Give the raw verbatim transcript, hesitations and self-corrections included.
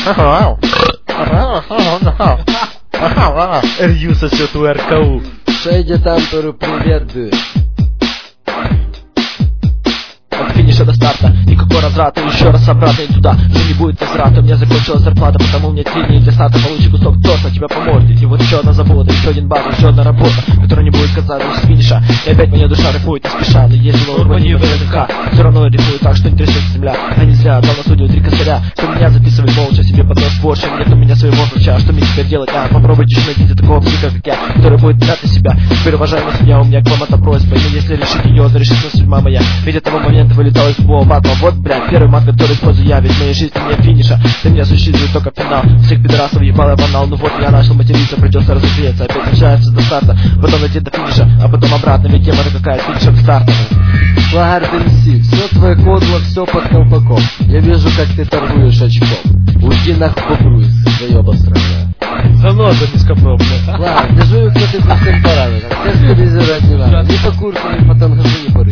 Рью сосет у РКУ. Шейди Тамперу привет, дуй. От финиша до старта, никакой разврата, еще раз обратно и туда. Уже не будет возврата, у меня закончилась зарплата, потому нет линии для старта. Получи кусок торта, тебя по морде. И вот еще одна забота, еще один базар, еще одна работа, которая не будет казаться с финиша. И опять моя душа рифует не спеша, но ездила урбанив в РДК. Все равно рифую так, что не трясется земля. А не зря дал на студию три косаря, что меня записывает молча, себе под нос порча. Нет у меня своего ключа, что мне теперь делать? А попробуйте найти такого психа, как я, который будет брать на себя. Теперь, уважаемый судья, у меня к вам эта просьба. И если решить ее, то решится судьба моя. Ведь этого момента вылетал из любого батла. Вот, блядь, первый мат, который использую я. Ведь в моей жизни нет финиша, для меня существует только финал. Всех пидорасов ебал я банал. Ну вот я начал материться, придется разогреться. Опять начинается до старта, потом идти до финиша, а потом обратно. Ведь тема-то какая, финиша до старта. Лагард МС, все твое кодло, все под колпаком. Я вижу, как ты торгуешь очком. Уйди нахуй побруй, заеба сраная. Заноза низкопробная. Ладно, не жую, кто ты по всем параметрам. Тест телевизора не надо. Ни по курсу, ни по тангажу, ни по